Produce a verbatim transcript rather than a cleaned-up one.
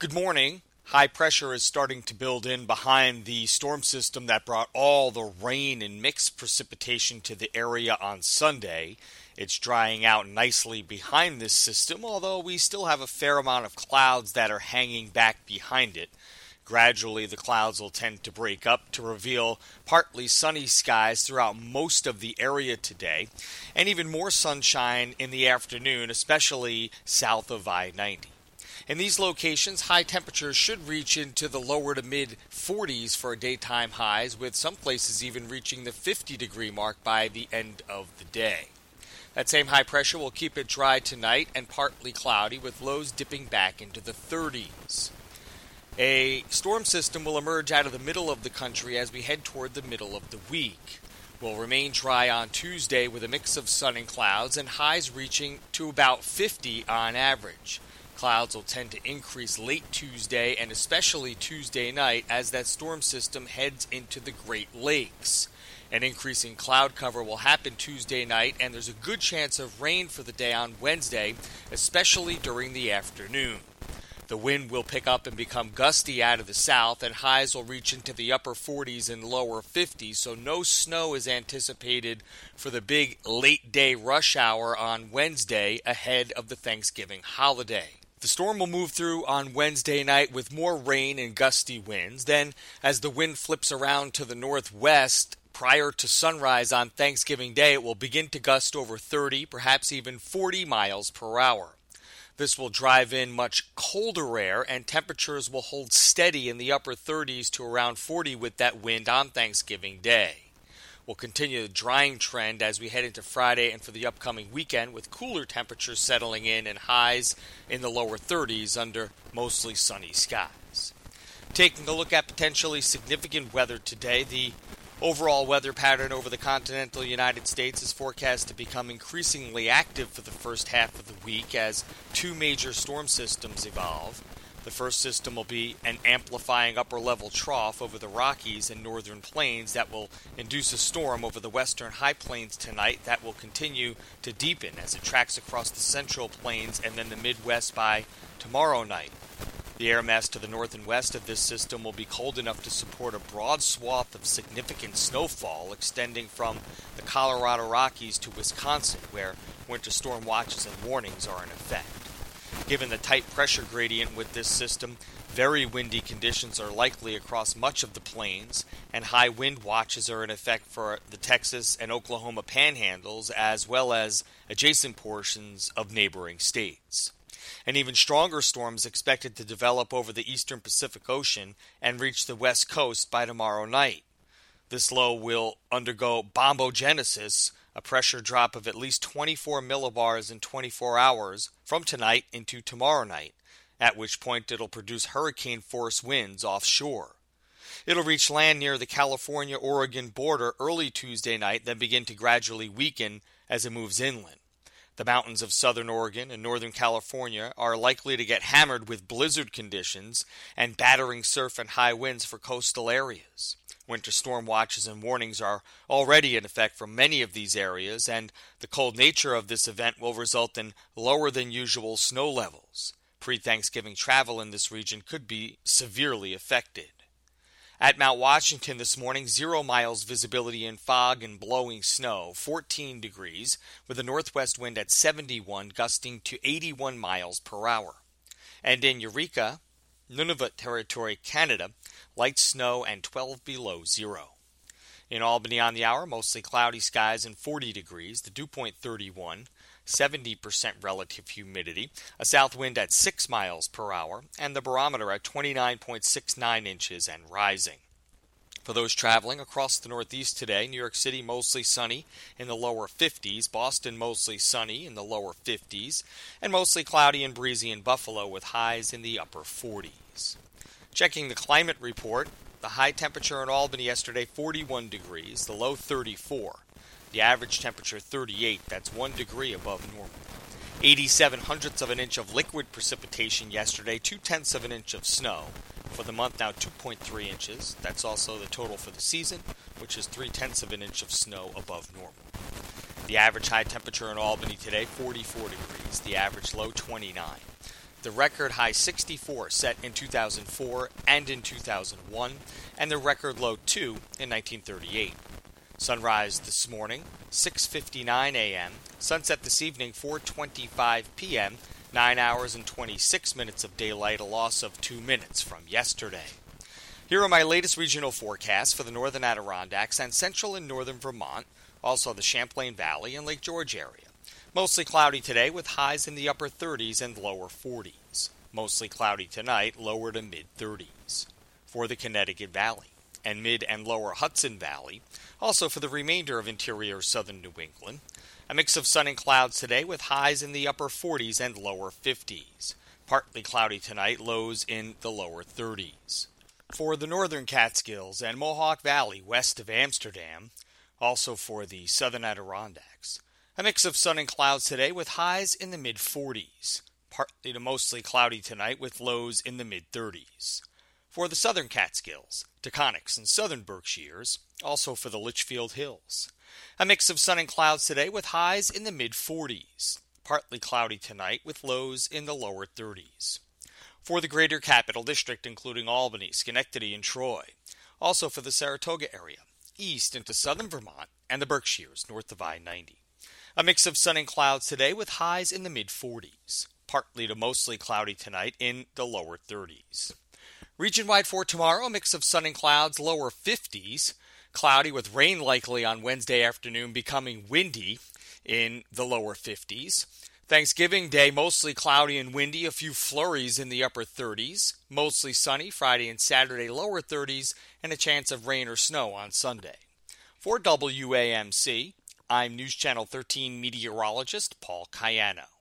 Good morning. High pressure is starting to build in behind the storm system that brought all the rain and mixed precipitation to the area on Sunday. It's drying out nicely behind this system, although we still have a fair amount of clouds that are hanging back behind it. Gradually, the clouds will tend to break up to reveal partly sunny skies throughout most of the area today, and even more sunshine in the afternoon, especially south of I ninety. In these locations, high temperatures should reach into the lower to mid forties for daytime highs, with some places even reaching the fifty degree mark by the end of the day. That same high pressure will keep it dry tonight and partly cloudy, with lows dipping back into the thirties. A storm system will emerge out of the middle of the country as we head toward the middle of the week. We'll remain dry on Tuesday with a mix of sun and clouds, and highs reaching to about fifty on average. Clouds will tend to increase late Tuesday and especially Tuesday night as that storm system heads into the Great Lakes. An increase in cloud cover will happen Tuesday night, and there's a good chance of rain for the day on Wednesday, especially during the afternoon. The wind will pick up and become gusty out of the south, and highs will reach into the upper forties and lower fifties, so no snow is anticipated for the big late-day rush hour on Wednesday ahead of the Thanksgiving holiday. The storm will move through on Wednesday night with more rain and gusty winds. Then, as the wind flips around to the northwest, prior to sunrise on Thanksgiving Day, it will begin to gust over thirty, perhaps even forty miles per hour. This will drive in much colder air, and temperatures will hold steady in the upper thirties to around forty with that wind on Thanksgiving Day. We'll continue the drying trend as we head into Friday and for the upcoming weekend, with cooler temperatures settling in and highs in the lower thirties under mostly sunny skies. Taking a look at potentially significant weather today, the overall weather pattern over the continental United States is forecast to become increasingly active for the first half of the week as two major storm systems evolve. The first system will be an amplifying upper-level trough over the Rockies and northern plains that will induce a storm over the western high plains tonight that will continue to deepen as it tracks across the central plains and then the Midwest by tomorrow night. The air mass to the north and west of this system will be cold enough to support a broad swath of significant snowfall extending from the Colorado Rockies to Wisconsin, where winter storm watches and warnings are in effect. Given the tight pressure gradient with this system, very windy conditions are likely across much of the plains, and high wind watches are in effect for the Texas and Oklahoma panhandles as well as adjacent portions of neighboring states. An even stronger storm is expected to develop over the eastern Pacific Ocean and reach the west coast by tomorrow night. This low will undergo bombogenesis, a pressure drop of at least twenty-four millibars in twenty-four hours from tonight into tomorrow night, at which point it'll produce hurricane-force winds offshore. It'll reach land near the California-Oregon border early Tuesday night, then begin to gradually weaken as it moves inland. The mountains of southern Oregon and northern California are likely to get hammered with blizzard conditions and battering surf and high winds for coastal areas. Winter storm watches and warnings are already in effect for many of these areas, and the cold nature of this event will result in lower than usual snow levels. Pre-Thanksgiving travel in this region could be severely affected. At Mount Washington this morning, zero miles visibility in fog and blowing snow, fourteen degrees, with a northwest wind at seventy-one, gusting to eighty-one miles per hour. And in Eureka, Nunavut Territory, Canada, light snow and twelve below zero. In Albany on the hour, mostly cloudy skies and forty degrees, the dew point thirty-one, seventy percent relative humidity, a south wind at six miles per hour, and the barometer at twenty-nine point six nine inches and rising. For those traveling across the Northeast today, New York City mostly sunny in the lower fifties, Boston mostly sunny in the lower fifties, and mostly cloudy and breezy in Buffalo with highs in the upper forties. Checking the climate report, the high temperature in Albany yesterday, forty-one degrees, the low thirty-four. The average temperature thirty-eight, that's one degree above normal. eighty-seven hundredths of an inch of liquid precipitation yesterday, two-tenths of an inch of snow. For the month now, two point three inches. That's also the total for the season, which is three-tenths of an inch of snow above normal. The average high temperature in Albany today, forty-four degrees. The average low, twenty-nine. the record high sixty-four set in two thousand four and in two thousand one, and the record low two in nineteen thirty-eight. Sunrise this morning, six fifty-nine a.m. Sunset this evening, four twenty-five p.m., nine hours and twenty-six minutes of daylight, a loss of two minutes from yesterday. Here are my latest regional forecasts for the northern Adirondacks and central and northern Vermont, also the Champlain Valley and Lake George area. Mostly cloudy today with highs in the upper thirties and lower forties. Mostly cloudy tonight, lower to mid-thirties. For the Connecticut Valley and mid and lower Hudson Valley, also for the remainder of interior southern New England, a mix of sun and clouds today with highs in the upper forties and lower fifties. Partly cloudy tonight, lows in the lower thirties. For the northern Catskills and Mohawk Valley west of Amsterdam, also for the southern Adirondacks, a mix of sun and clouds today with highs in the mid-forties. Partly to mostly cloudy tonight with lows in the mid-thirties. For the southern Catskills, Taconics, and southern Berkshires, also for the Litchfield Hills, a mix of sun and clouds today with highs in the mid-forties. Partly cloudy tonight with lows in the lower thirties. For the greater Capital District, including Albany, Schenectady, and Troy, also for the Saratoga area, east into southern Vermont, and the Berkshires north of I ninety. A mix of sun and clouds today with highs in the mid-forties. Partly to mostly cloudy tonight in the lower thirties. Region-wide for tomorrow, a mix of sun and clouds, lower fifties. Cloudy with rain likely on Wednesday afternoon, becoming windy in the lower fifties. Thanksgiving Day, mostly cloudy and windy, a few flurries in the upper thirties. Mostly sunny Friday and Saturday, lower thirties, and a chance of rain or snow on Sunday. For W A M C, I'm News Channel thirteen meteorologist Paul Cayano.